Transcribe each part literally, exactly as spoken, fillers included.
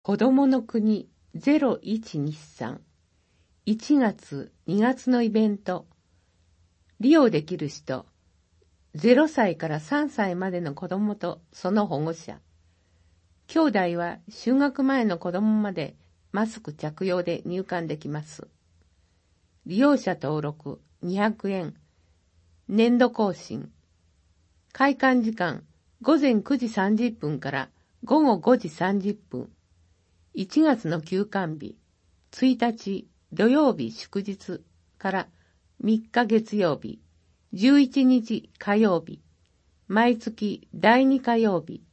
子供の国ゼロいちにさん、いちがつ、にがつのイベント。利用できる人、ゼロさいからさんさいまでの子供とその保護者。兄弟は就学前の子供までマスク着用で入館できます。利用者登録にひゃくえん。年度更新。開館時間ごぜんくじさんじゅっぷんからごごごじさんじゅっぷん。いちがつの休館日、ついたち土曜日祝日からみっか月曜日、じゅういちにち火曜日、毎月だいに火曜日。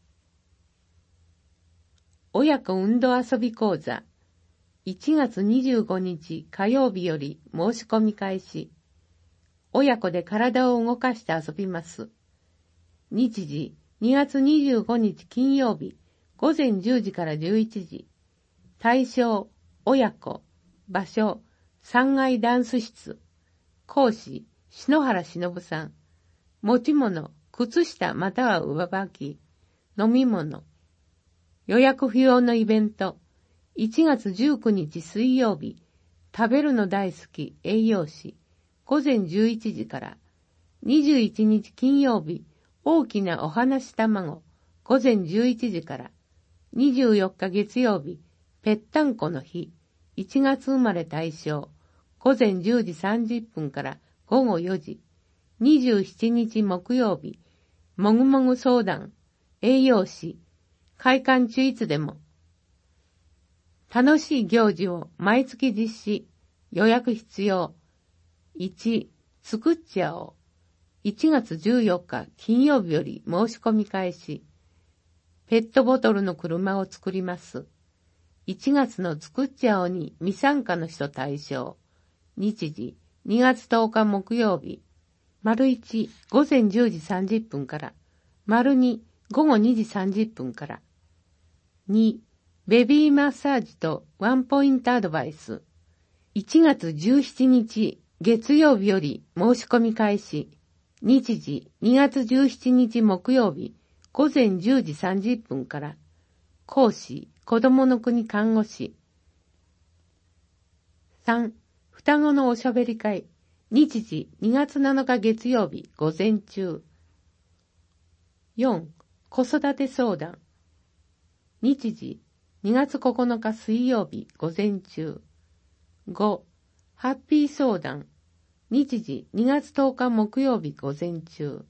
親子運動遊び講座、いちがつにじゅうごにち火曜日より申し込み開始。親子で体を動かして遊びます。日時、にがつにじゅうごにち金曜日、ごぜんじゅうじからじゅういちじ。対象、親子。場所、さんがいダンス室。講師、篠原忍さん。持ち物、靴下または上履き。飲み物。予約不要のイベント。いちがつじゅうくにち水曜日。食べるの大好き栄養士。ごぜんじゅういちじから。にじゅういちにち金曜日。大きなお話卵。ごぜんじゅういちじから。にじゅうよっか月曜日。ぺったんこの日。いちがつ生まれ対象。ごぜんじゅうじさんじゅっぷんからごごよじ。にじゅうしちにち木曜日。もぐもぐ相談。栄養士。開館中いつでも。楽しい行事を毎月実施。予約必要。いち、作っちゃおう。いちがつじゅうよっか金曜日より申し込み開始。ペットボトルの車を作ります。いちがつの作っちゃおうに未参加の人対象。日時、にがつとおか木曜日。丸いち、ごぜんじゅうじさんじゅっぷんから。丸に、ごごにじさんじゅっぷんから。に、ベビーマッサージとワンポイントアドバイス。いちがつじゅうしちにち月曜日より申し込み開始。日時、にがつじゅうしちにち木曜日。ごぜんじゅうじさんじゅっぷんから。講師、子供の国看護師。さん、双子のおしゃべり会。日時、にがつなのか月曜日、午前中。よん、子育て相談。日時、にがつここのか水曜日、午前中。ご、ハッピー相談。日時、にがつとおか木曜日、午前中。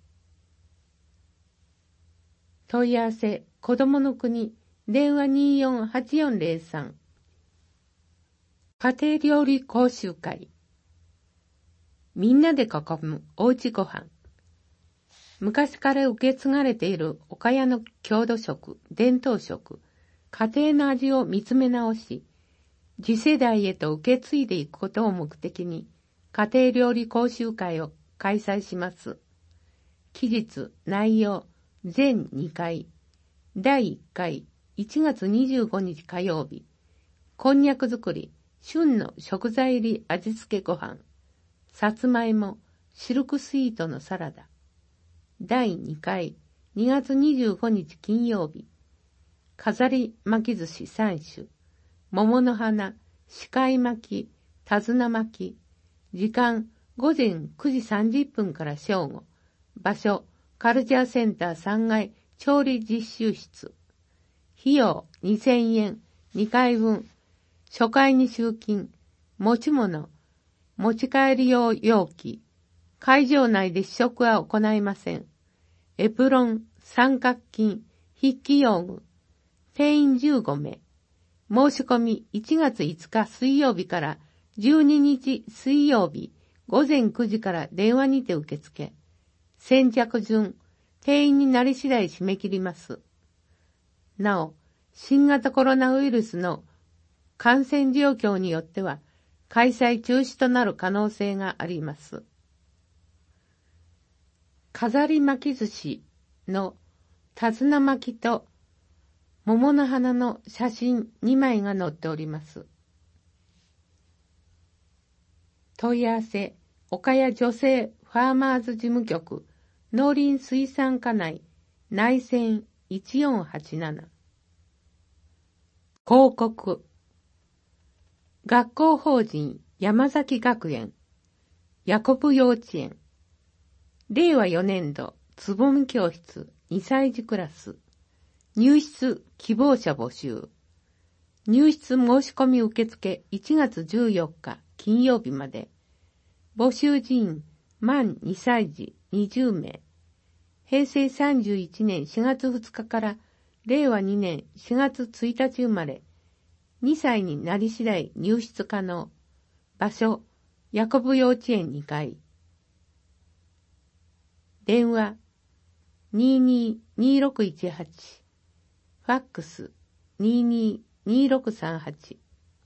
問い合わせ、子供の国。電話 にーよんはちよんぜろさん。家庭料理講習会。みんなで囲むおうちご飯。昔から受け継がれている岡谷の郷土食、伝統食、家庭の味を見つめ直し、次世代へと受け継いでいくことを目的に、家庭料理講習会を開催します。期日、内容、全にかい。だいいっかい、いちがつにじゅうごにち火曜日。こんにゃく作り、旬の食材入り味付けご飯。さつまいも、シルクスイートのサラダ。だいにかい、にがつにじゅうごにち金曜日。飾り巻き寿司さんしゅ。桃の花、四角巻き、手綱巻き。時間、ごぜんくじさんじゅっぷんから正午。場所、カルチャーセンターさんがい調理実習室。費用にせんえん、にかいぶん。初回に集金。持ち物。持ち帰り用容器。会場内で試食は行いません。エプロン、三角巾、筆記用具。定員じゅうごめい。申し込みいちがついつか水曜日からじゅうににち水曜日ごぜんくじから電話にて受付。先着順、定員になり次第締め切ります。なお、新型コロナウイルスの感染状況によっては開催中止となる可能性があります。飾り巻き寿司の手綱巻きと桃の花の写真にまいが載っております。問い合わせ、岡谷女性ファーマーズ事務局農林水産課内内線いちよんはちなな。 広告。学校法人山崎学園、ヤコブ幼稚園、れいわよねんどつぼみ教室にさいじクラス、入室希望者募集。入室申し込み受付いちがつじゅうよっか金曜日まで。募集人員満にさいじにじゅうめい。へいせいさんじゅういちねんしがつふつかかられいわにねんしがつついたち生まれ。にさいになり次第入室可能。場所、ヤコブ幼稚園にかい。電話、にーにーにーろくいちはち。ファックス、にーにーにーろくさんはち。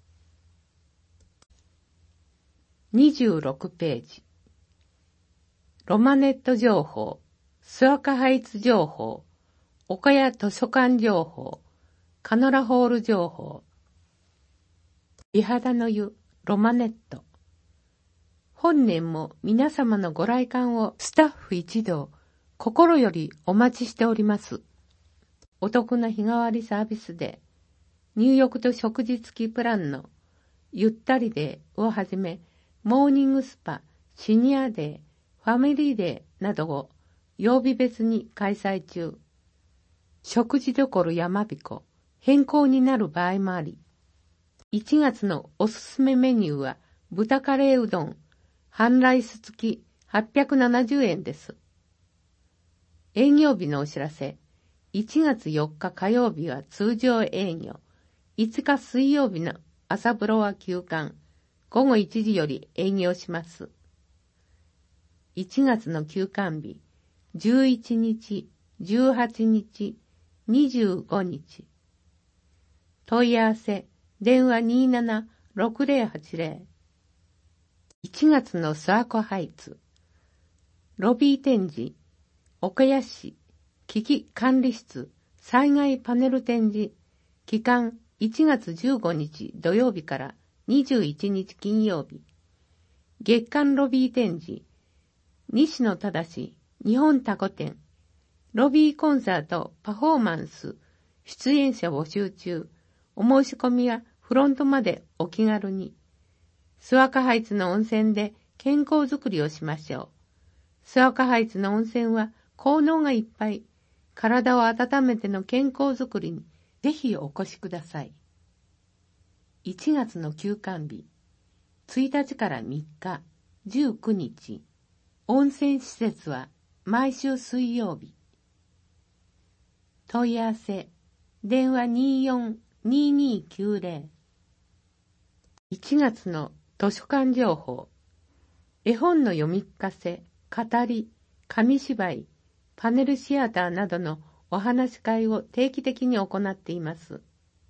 にじゅうろくページ。ロマネット情報、スワカハイツ情報、岡谷図書館情報、カノラホール情報。美肌の湯、ロマネット。本年も皆様のご来館をスタッフ一同、心よりお待ちしております。お得な日替わりサービスで、入浴と食事付きプランのゆったりデーをはじめ、モーニングスパ、シニアデー、ファミリーデーなどを曜日別に開催中。食事どころ山彦、変更になる場合もあり、いちがつのおすすめメニューは豚カレーうどん、半ライス付きはっぴゃくななじゅうえんです。営業日のお知らせ。いちがつよっか火曜日は通常営業。いつか水曜日の朝風呂は休館。ごごいちじより営業します。いちがつの休館日。じゅういちにち、じゅうはちにち、にじゅうごにち。問い合わせ。電話 にーななろくぜろはちぜろ。いちがつのスワコハイツ。ロビー展示。岡谷市危機管理室災害パネル展示。期間いちがつじゅうごにち土曜日からにじゅういちにち金曜日。月間ロビー展示。西野忠日本タコ展。ロビーコンサートパフォーマンス。出演者募集中。お申し込みはフロントまでお気軽に。スワカハイツの温泉で健康づくりをしましょう。スワカハイツの温泉は効能がいっぱい。体を温めての健康づくりにぜひお越しください。いちがつの休館日。ついたちからみっか、じゅうくにち。温泉施設は毎週水曜日。問い合わせ。電話 にーよんにーにーきゅうぜろ。いちがつの図書館情報。絵本の読み聞かせ、語り、紙芝居、パネルシアターなどのお話し会を定期的に行っています。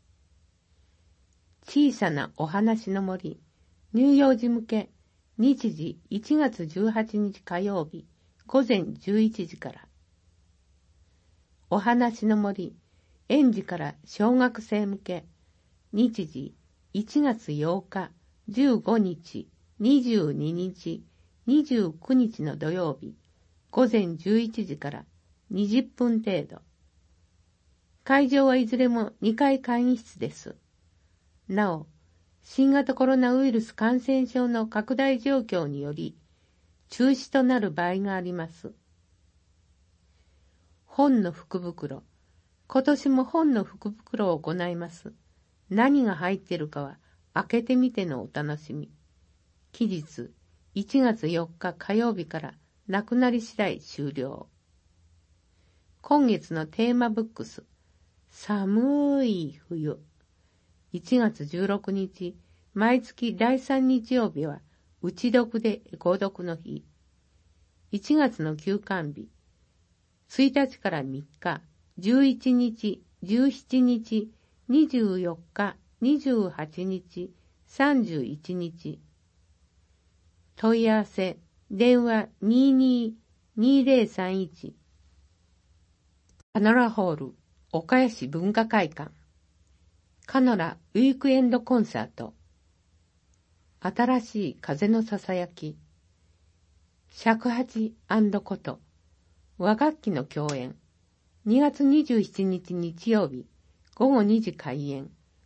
小さなお話の森、乳幼児向け、日時いちがつじゅうはちにち火曜日、ごぜんじゅういちじから。お話の森、園児から小学生向け、日時いちがつようか、じゅうごにち、にじゅうににち、にじゅうくにちの土曜日、ごぜんじゅういちじからにじゅっぷん程度。会場はいずれもにかい会議室です。なお、新型コロナウイルス感染症の拡大状況により、中止となる場合があります。本の福袋。今年も本の福袋を行います。何が入っているかは開けてみてのお楽しみ。期日いちがつよっか火曜日からなくなり次第終了。今月のテーマブックス。寒い冬。いちがつじゅうろくにち、毎月だいさん日曜日は、打ち読で購読の日。いちがつの休館日。ついたちからみっか、じゅういちにち、じゅうしちにち、にじゅうよっか、にじゅうはちにち、さんじゅういちにち。問い合わせ、電話 にーにーにーぜろさんいち。カノラホール、岡谷市文化会館。カノラウィークエンドコンサート。新しい風のささやき。尺八&こと。和楽器の共演。にがつにじゅうしちにち日曜日、ごごにじ開演。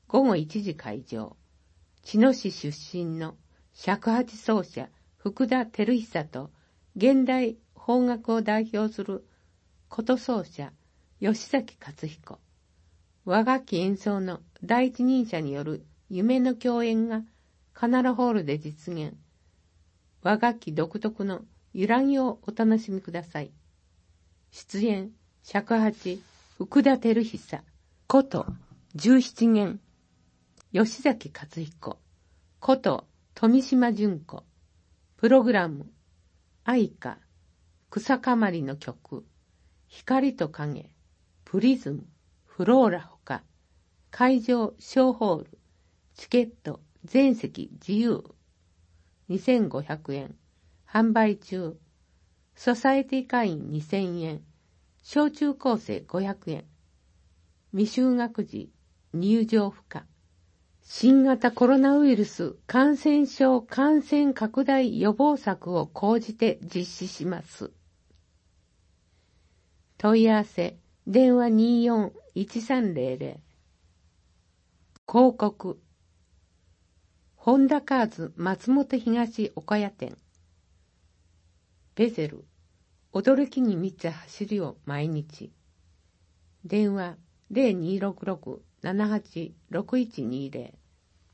ごごいちじ開場。茅野市出身の尺八奏者福田照久と現代邦楽を代表する琴奏者吉崎勝彦。和楽器演奏の第一人者による夢の共演がカナラホールで実現。和楽器独特の揺らぎをお楽しみください。出演、尺八、福田照久、琴、十七弦、吉崎勝彦、琴、富島純子、プログラム、愛歌、草かまりの曲、光と影、プリズム、フローラほか、会場小ホール、チケット全席自由、にせんごひゃくえん、販売中、ソサエティ会員にせんえん、小中高生ごひゃくえん、未就学児入場不可。新型コロナウイルス感染症感染拡大予防策を講じて実施します。問い合わせ、電話 にーよんいちさんぜろぜろ。広告、ホンダカーズ松本東岡谷店。ベゼル、驚きに満ちた走りを毎日。電話 ゼロにーろくろく ななはちろくいちにーぜろ。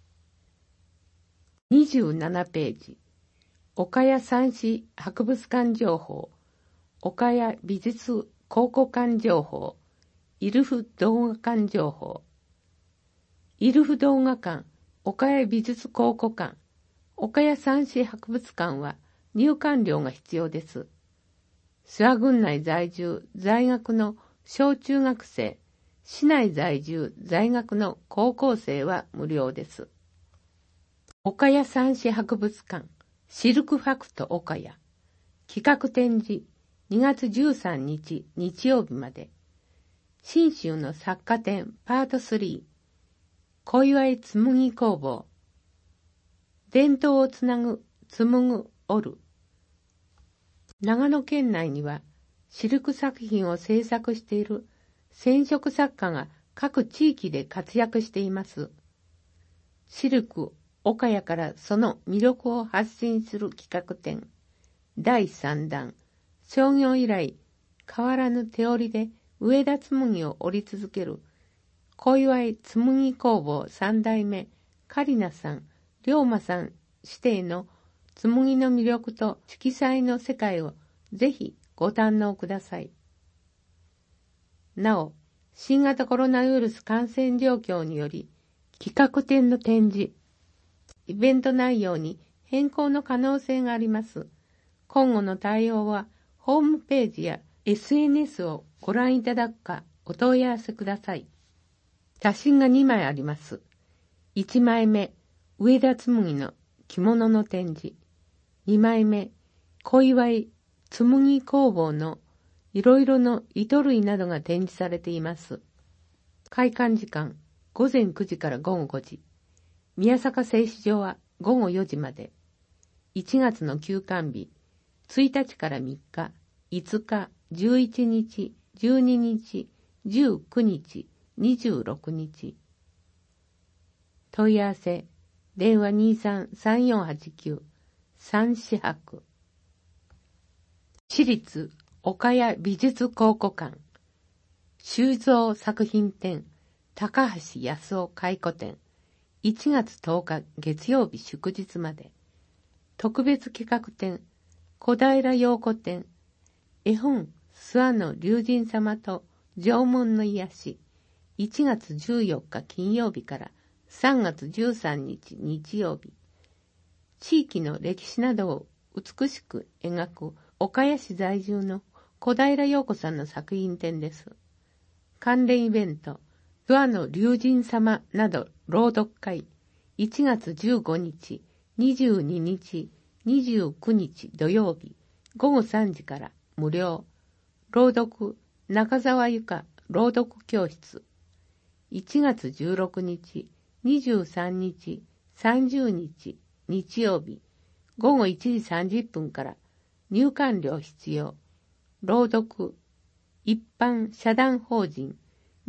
にじゅうななページ、岡谷三市博物館情報、岡谷美術考古館情報、イルフ動画館情報。イルフ動画館、岡谷美術考古館、岡谷三市博物館は入館料が必要です。諏訪郡内在住在学の小中学生、市内在住在学の高校生は無料です。岡谷三市博物館、シルクファクト岡谷。企画展示、にがつじゅうさんにち日曜日まで。信州の作家展パートスリー。小祝紬工房。伝統をつなぐ、紡ぐ、織る。長野県内には、シルク作品を制作している染色作家が各地域で活躍しています。シルク、岡谷からその魅力を発信する企画展。だいさんだん、創業以来変わらぬ手織りで上田紬を織り続ける小祝紬工房さんだいめカリナさん、龍馬さん指定の紬の魅力と色彩の世界をぜひご堪能ください。なお、新型コロナウイルス感染状況により企画展の展示、イベント内容に変更の可能性があります。今後の対応はホームページや エスエヌエス をご覧いただくかお問い合わせください。写真がにまいあります。いちまいめ、上田紬の着物の展示。にまいめ、小祝紬工房のいろいろの糸類などが展示されています。開館時間、ごぜんくじからごごごじ。宮坂製糸場はごごよじまで。いちがつの休館日、ついたちからみっか、いつか、じゅういちにち、じゅうににち、じゅうくにち、にじゅうろくにち。問い合わせ、電話 にーさんさんよんはちきゅう、三四博。市立岡谷美術考古館、収蔵作品展、高橋康夫回顧展、いちがつとおか月曜日祝日まで。特別企画展、小平陽子展、絵本諏訪の龍神様と縄文の癒し、いちがつじゅうよっか金曜日からさんがつじゅうさんにち日曜日。地域の歴史などを美しく描く岡谷市在住の小平陽子さんの作品展です。関連イベント、諏訪の龍神様など朗読会、いちがつじゅうごにち、にじゅうににち、にじゅうくにち土曜日、ごごさんじから無料。朗読、中澤由香朗読教室。いちがつじゅうろくにち、にじゅうさんにち、さんじゅうにち、日曜日、ごごいちじさんじゅっぷんから入館料必要。朗読、一般社団法人、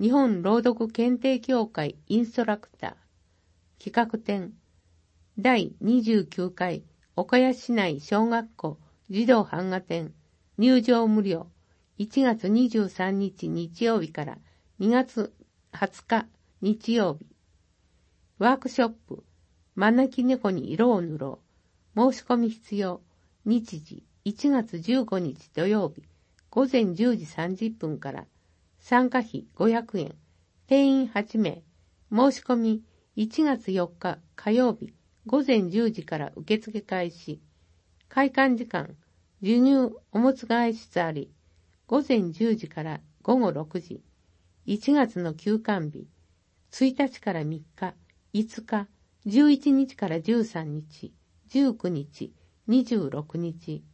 日本朗読検定協会インストラクター企画展だいにじゅうきゅうかい岡谷市内小学校児童版画展入場無料いちがつにじゅうさんにち日曜日からにがつはつか日曜日ワークショップ招き猫に色を塗ろう申し込み必要日時いちがつじゅうごにち土曜日ごぜんじゅうじさんじゅっぷんから参加費ごひゃくえん定員はちめい申し込みいちがつよっか火曜日ごぜんじゅうじから受付開始開館時間授乳おむつ替え室ありごぜんじゅうじからごごろくじいちがつの休館日ついたちからみっかいつかじゅういちにちからじゅうさんにちじゅうくにちにじゅうろくにち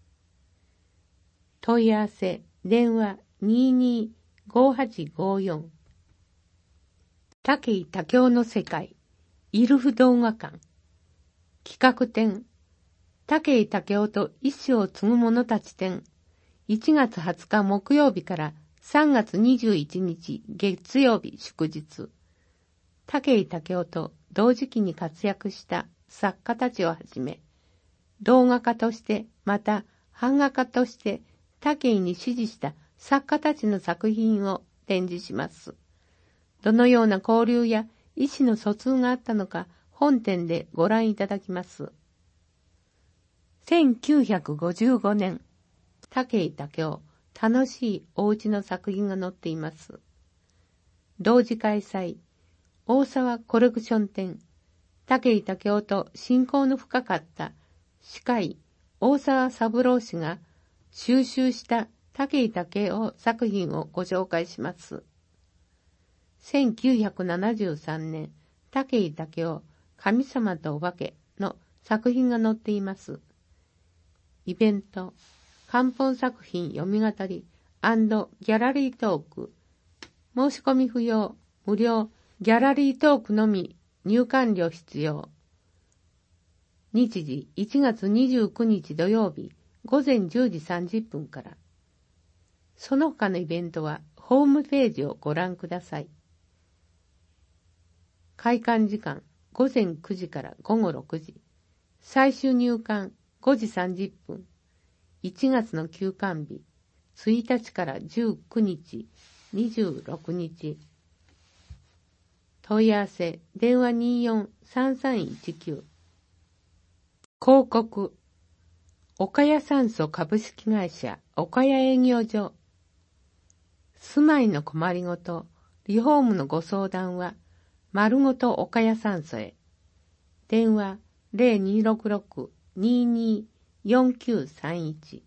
問い合わせ電話 にーにーごーはちごーよん 武井武雄の世界イルフ動画館企画展武井武雄と一生を継ぐ者たち展いちがつはつか木曜日からさんがつにじゅういちにち月曜日祝日武井武雄と同時期に活躍した作家たちをはじめ動画家としてまた版画家として武井に師事した作家たちの作品を展示します。どのような交流や意思の疎通があったのか本展でご覧いただきます。せんきゅうひゃくごじゅうごねん、武井武雄、楽しいおうちの作品が載っています。同時開催、大沢コレクション展、武井武雄と親交の深かった歯科医大沢三郎氏が収集した武井武雄作品をご紹介します。せんきゅうひゃくななじゅうさんねん、武井武雄、神様とお化けの作品が載っています。イベント、漢本作品読み語り&ギャラリートーク、申し込み不要、無料、ギャラリートークのみ入館料必要。日時いちがつにじゅうくにち土曜日ごぜんじゅうじさんじゅっぷんから。その他のイベントはホームページをご覧ください。開館時間ごぜんくじからごごろくじ。最終入館ごじさんじゅっぷん。いちがつの休館日ついたちからじゅうくにち、にじゅうろくにち。問い合わせ電話 にーよんさんさんいちきゅう。広告岡谷酸素株式会社岡谷営業所。住まいの困りごとリフォームのご相談は丸ごと岡谷酸素へ。電話 ゼロにーろくろく にーにーよんきゅうさんいち。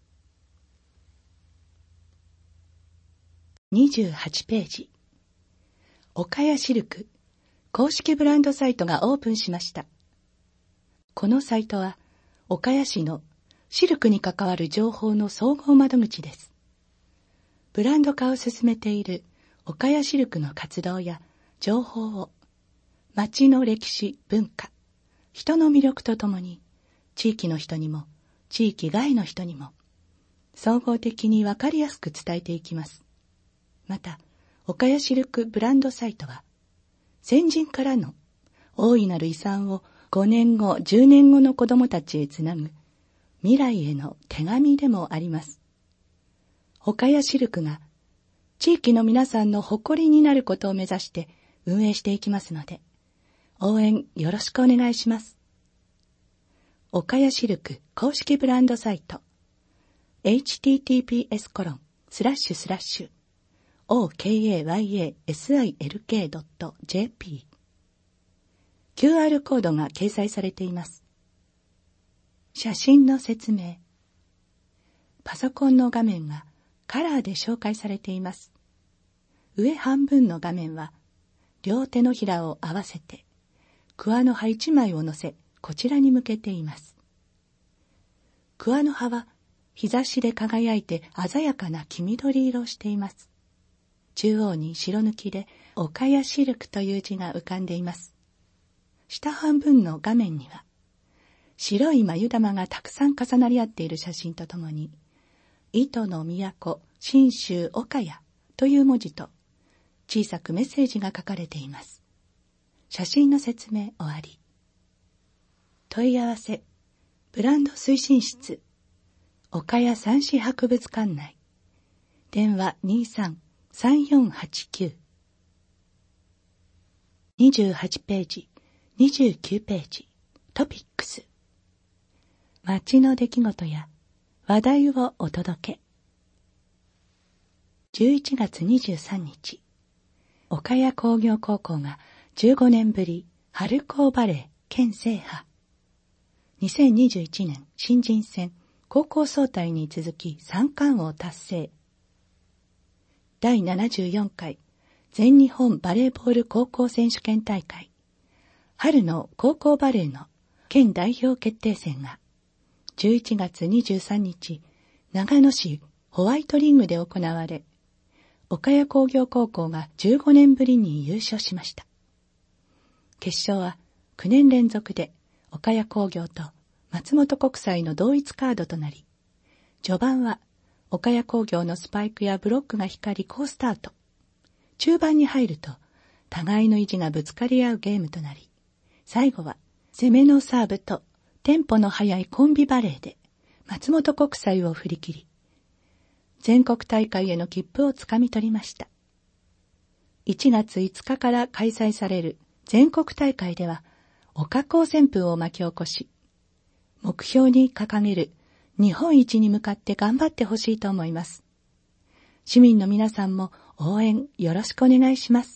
にじゅうはちページ、岡谷シルク公式ブランドサイトがオープンしました。このサイトは岡谷市のシルクに関わる情報の総合窓口です。ブランド化を進めている岡谷シルクの活動や情報を町の歴史、文化、人の魅力とともに地域の人にも地域外の人にも総合的にわかりやすく伝えていきます。また、岡谷シルクブランドサイトは先人からの大いなる遺産をごねんご、じゅうねんごの子どもたちへつなぐ未来への手紙でもあります。岡谷シルクが地域の皆さんの誇りになることを目指して運営していきますので、応援よろしくお願いします。岡谷シルク公式ブランドサイト エイチティーティーピーエスコロンスラッシュスラッシュオーケーエーワイエーエスアイエルケードットジェーピー キューアール コードが掲載されています。写真の説明。パソコンの画面がカラーで紹介されています。上半分の画面は両手のひらを合わせて桑の葉一枚を乗せこちらに向けています。桑の葉は日差しで輝いて鮮やかな黄緑色をしています。中央に白抜きで岡谷シルクという字が浮かんでいます。下半分の画面には白い眉玉がたくさん重なり合っている写真とともに糸の都信州岡谷という文字と小さくメッセージが書かれています。写真の説明終わり。問い合わせ、ブランド推進室、岡谷三市博物館内、電話 にじゅうさん さんよんはちきゅう。にじゅうはちページ、にじゅうきゅうページ、トピックス。街の出来事や話題をお届け。じゅういちがつにじゅうさんにち、岡谷工業高校がじゅうごねんぶり春高バレー県制覇。にせんにじゅういちねん新人戦高校総体に続き三冠王達成。だいななじゅうよんかい全日本バレーボール高校選手権大会、春の高校バレーの県代表決定戦がじゅういちがつにじゅうさんにち、長野市ホワイトリングで行われ、岡谷工業高校がじゅうごねんぶりに優勝しました。決勝はきゅうねん連続で岡谷工業と松本国際の同一カードとなり、序盤は岡谷工業のスパイクやブロックが光り好スタート。中盤に入ると互いの意地がぶつかり合うゲームとなり、最後は攻めのサーブとテンポの速いコンビバレーで松本国際を振り切り、全国大会への切符をつかみ取りました。いちがついつかから開催される全国大会では岡高旋風を巻き起こし、目標に掲げる日本一に向かって頑張ってほしいと思います。市民の皆さんも応援よろしくお願いします。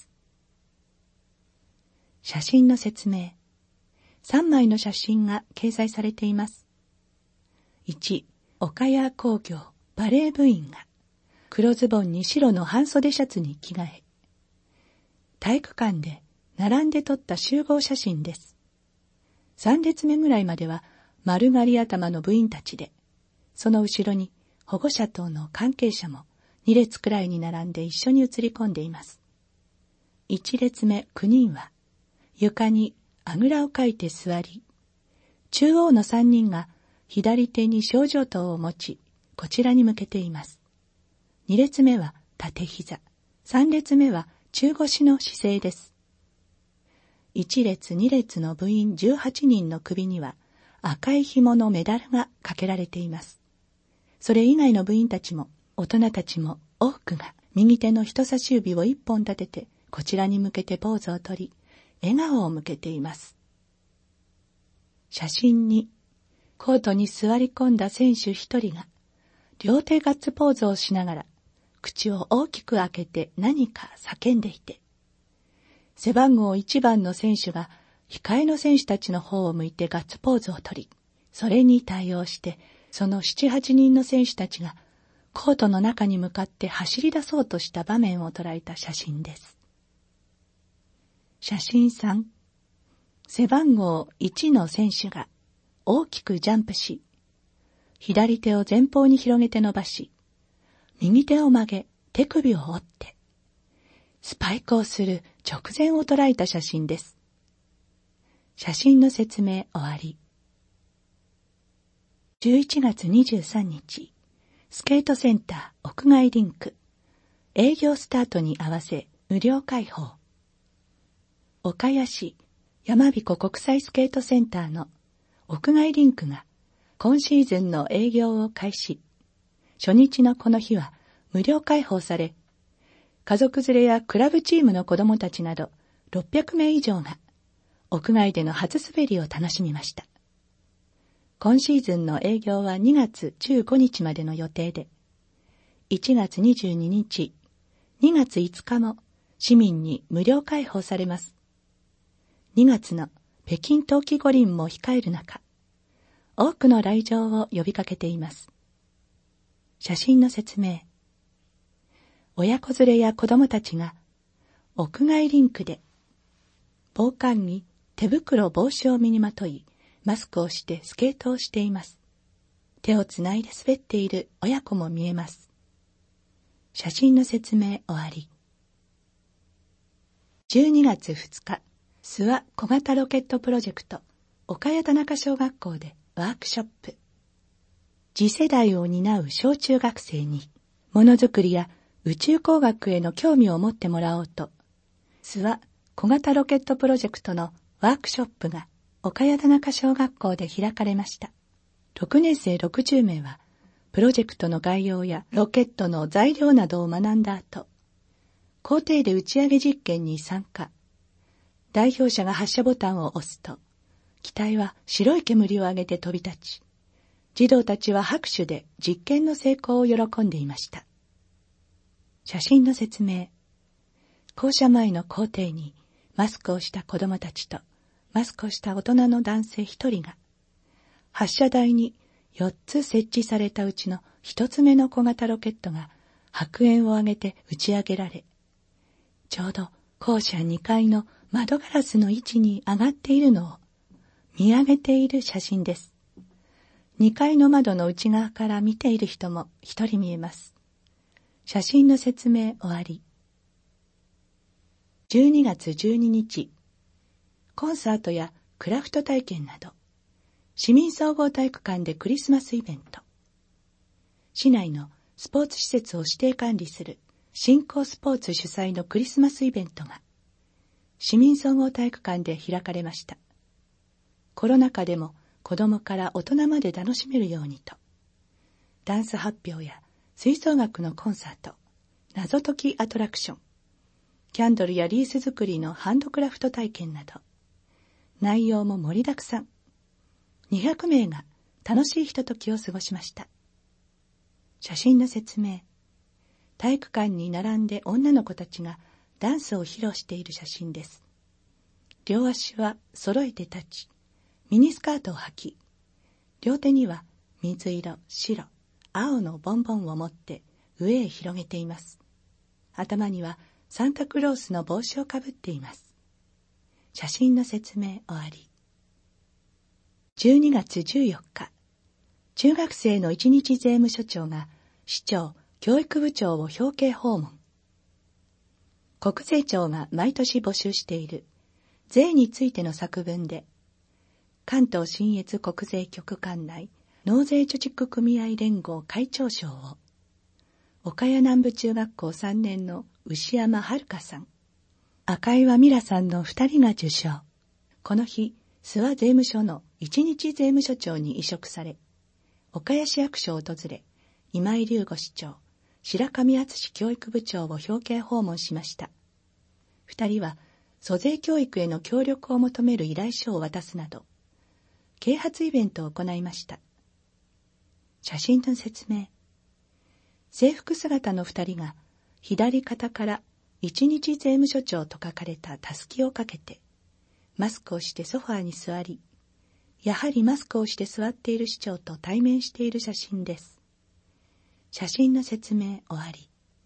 写真の説明。さんまいの写真が掲載されています。いち、岡谷工業バレー部員が黒ズボンに白の半袖シャツに着替え、体育館で並んで撮った集合写真です。さん列目ぐらいまでは丸刈り頭の部員たちで、その後ろに保護者等の関係者もに列くらいに並んで一緒に写り込んでいます。いち列目きゅうにんは床にあぐらをかいて座り、中央のさんにんが左手に小状刀を持ち、こちらに向けています。に列目は縦膝、さん列目は中腰の姿勢です。いち列に列の部員じゅうはちにんの首には赤い紐のメダルがかけられています。それ以外の部員たちも大人たちも多くが右手の人差し指を一本立ててこちらに向けてポーズをとり、笑顔を向けています。写真に、コートに座り込んだ選手一人が両手ガッツポーズをしながら口を大きく開けて何か叫んでいて、背番号いちばんの選手が控えの選手たちの方を向いてガッツポーズをとり、それに対応してそのなな、はちにんの選手たちがコートの中に向かって走り出そうとした場面を捉えた写真です。写真さん、背番号いちの選手が大きくジャンプし、左手を前方に広げて伸ばし、右手を曲げ手首を折って、スパイクをする直前を捉えた写真です。写真の説明終わり。じゅういちがつにじゅうさんにち、スケートセンター屋外リンク、営業スタートに合わせ無料開放。岡谷市山彦国際スケートセンターの屋外リンクが今シーズンの営業を開始。初日のこの日は無料開放され、家族連れやクラブチームの子どもたちなどろっぴゃくめい以上が屋外での初滑りを楽しみました。今シーズンの営業はにがつじゅうごにちまでの予定で、いちがつにじゅうににち、にがついつかも市民に無料開放されます。にがつの北京冬季五輪も控える中、多くの来場を呼びかけています。写真の説明。親子連れや子供たちが屋外リンクで防寒着、手袋、帽子を身にまとい、マスクをしてスケートをしています。手をつないで滑っている親子も見えます。写真の説明終わり。じゅうにがつふつか、諏訪小型ロケットプロジェクト岡谷田中小学校でワークショップ。次世代を担う小中学生にものづくりや宇宙工学への興味を持ってもらおうと、諏訪小型ロケットプロジェクトのワークショップが岡谷田中小学校で開かれました。ろくねん生ろくじゅうめいは、プロジェクトの概要やロケットの材料などを学んだ後、校庭で打ち上げ実験に参加。代表者が発射ボタンを押すと、機体は白い煙を上げて飛び立ち、児童たちは拍手で実験の成功を喜んでいました。写真の説明。校舎前の校庭にマスクをした子供たちとマスクをした大人の男性一人が、発射台によっつ設置されたうちの一つ目の小型ロケットが白煙を上げて打ち上げられ、ちょうど校舎にかいの窓ガラスの位置に上がっているのを見上げている写真です。にかいの窓の内側から見ている人も一人見えます。写真の説明終わり。じゅうにがつじゅうににち、コンサートやクラフト体験など、市民総合体育館でクリスマスイベント。市内のスポーツ施設を指定管理する新興スポーツ主催のクリスマスイベントが、市民総合体育館で開かれました。コロナ禍でも子供から大人まで楽しめるようにと、ダンス発表や吹奏楽のコンサート、謎解きアトラクション、キャンドルやリース作りのハンドクラフト体験など、内容も盛りだくさん。にひゃくめいが楽しいひとときを過ごしました。写真の説明。体育館に並んで女の子たちがダンスを披露している写真です。両足は揃えて立ち、ミニスカートを履き、両手には水色、白、青のボンボンを持って上へ広げています。頭にはサンタクロースの帽子をかぶっています。写真の説明終わり。じゅうにがつじゅうよっか、中学生の一日税務署長が市長、教育部長を表敬訪問。国税庁が毎年募集している税についての作文で、関東信越国税局管内納税貯蓄組合連合会長賞を、岡谷南部中学校さんねんの牛山遥さん、赤岩美良さんの二人が受賞。この日、諏訪税務署の一日税務署長に委嘱され、岡谷市役所を訪れ、今井隆吾市長、白上敦教育部長を表敬訪問しました。二人は、租税教育への協力を求める依頼書を渡すなど、啓発イベントを行いました。写真の説明。制服姿の二人が、左肩から一日税務署長と書かれたたすきをかけて、マスクをしてソファーに座り、やはりマスクをして座っている市長と対面している写真です。写真の説明終わり。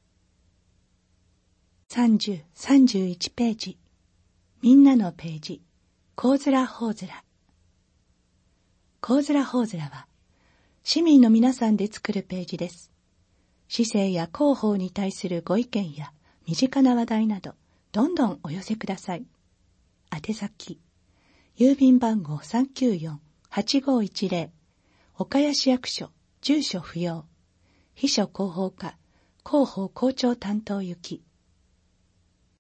さんじゅう、さんじゅういちページ。みんなのページ。こうずらほうずら。こうずらほうずらは、市民の皆さんで作るページです。市政や広報に対するご意見や身近な話題など、どんどんお寄せください。宛先、郵便番号 さんきゅうよんはちごいちゼロ、岡谷市役所、住所不要、秘書広報課、広報校長担当行き、